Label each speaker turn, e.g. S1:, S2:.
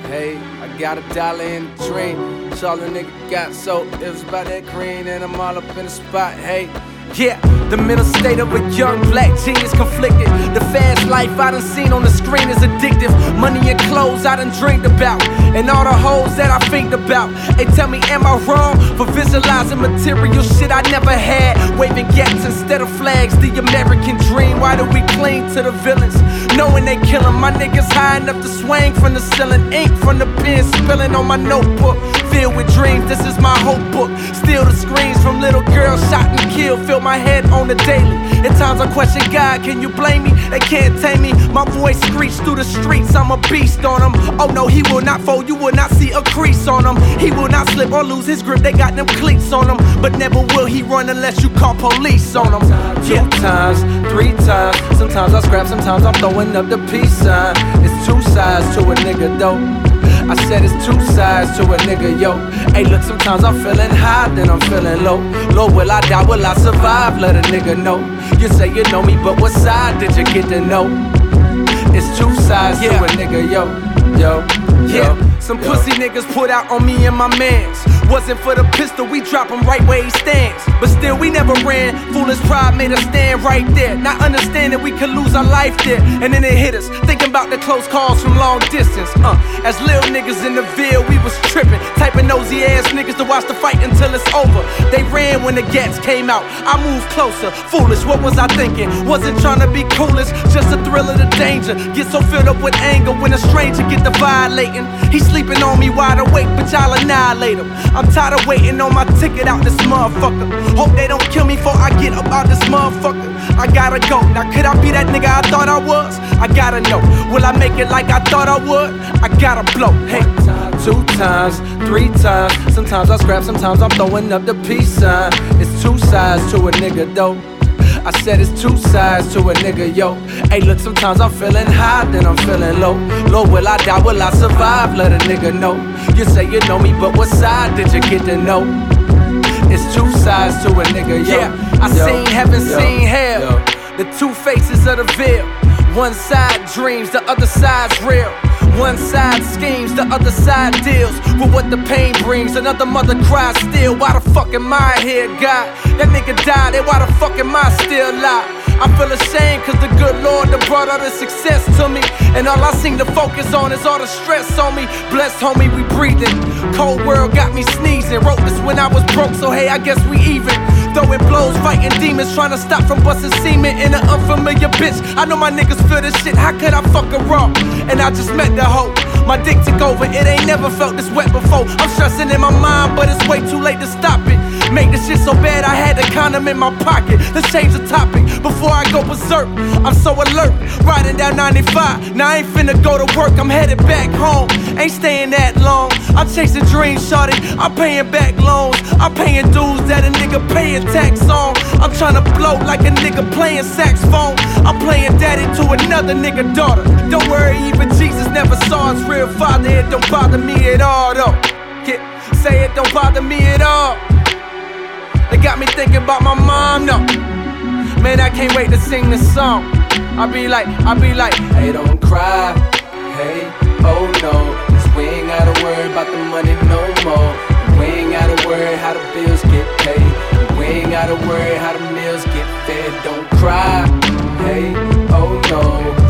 S1: Hey, I got $1 in the dream. That's all a nigga got, so it was about that green, and I'm all up in the spot. Hey, yeah, the mental state of a young black genius conflicted. The fast life I done seen on the screen is addictive. Money and clothes I done dreamed about, and all the hoes that I think about. They tell me, am I wrong for visualizing material shit I never had? Waving gats instead of flags, the American dream. Why do we cling to the villains, knowing they killing my niggas high enough to swing from the ceiling? Ink from the pen spilling on my notebook, filled with dreams. This is my hope book. Still the screams from little girls shot and killed fill my head on the daily. At times I question God, can you blame me? They can't tame me. My voice screeched through the streets, I'm a beast on them. Oh no, he will not fold, you will not see a crease on him. He will not slip or lose his grip, they got them cleats on him. But never will he run unless you call police on him. 2 times, 3 times, sometimes I scrap, sometimes I'm throwing up the peace sign. It's 2 sides to a nigga though. I said it's 2 sides to a nigga, yo. Hey, look, sometimes I'm feeling high, then I'm feeling low. Low, will I die, will I survive? Let a nigga know. You say you know me, but what side did you get to know? It's 2 sides to a nigga, yo. Yeah, some pussy niggas put out on me and my mans. Wasn't for the pistol, we drop him right where he stands. But still, we never ran. Foolish pride made us stand right there, not understanding we could lose our life there. And then it hit us, thinking about the close calls from long distance. As little niggas in the Ville, we was tripping, typing nosy ass niggas to watch the fight until it's over. They ran when the gats came out, I moved closer. Foolish, what was I thinking? Wasn't trying to be coolest, just the thrill of the danger. Get so filled up with anger when a stranger get the violating. He sleeping on me wide awake, but y'all annihilate him. I'm tired of waiting on my ticket out this motherfucker. Hope they don't kill me before I get up out this motherfucker. I gotta go, now could I be that nigga I thought I was? I gotta know, will I make it like I thought I would? I gotta blow, hey. 2 times, 3 times, sometimes I scrap, sometimes I'm throwing up the peace sign. It's 2 sides to a nigga though. I said it's 2 sides to a nigga, yo. Hey, look, sometimes I'm feeling high, then I'm feeling low. Low, will I die, will I survive? Let a nigga know. You say you know me, but what side did you get to know? It's 2 sides to a nigga, yo. Yeah, I seen heaven, seen hell. The 2 faces of the veil. One side dreams, the other side's real. One side schemes, the other side deals with what the pain brings. Another mother cries still. Why the fuck am I here, God? That nigga died, and why the fuck am I still alive? I feel ashamed cause the good Lord that brought all the success to me, and all I seem to focus on is all the stress on me. Blessed homie, we breathing. Cold world got me sneezing. Wrote this when I was broke, so hey, I guess we even. Throwing blows, fighting demons, trying to stop from busting semen in an unfamiliar bitch. I know my niggas feel this shit, how could I fuck her up? And I just met the hoe. My dick took over, it ain't never felt this wet before. I'm stressing in my mind, but it's way too late to stop it. Make this shit so bad, I had a condom in my pocket. Let's change the topic before I go berserk. I'm so alert, riding down 95. Now I ain't finna go to work, I'm headed back home. Ain't staying that long, I'm chasing dreams, shorty. I'm paying back loans, I'm paying dues that a nigga paying tax on. I'm tryna blow like a nigga playing saxophone. I'm playing daddy to another nigga daughter. Don't worry, even Jesus never saw his real father. It don't bother me at all though. Yeah, say it don't bother me at all. They got me thinking about my mom, no. Man, I can't wait to sing this song. I be like, hey, don't cry, hey, oh no. Cause we ain't gotta worry about the money no more. We ain't gotta worry how the bills get paid. We ain't gotta worry how the meals get fed. Don't cry, hey, oh no.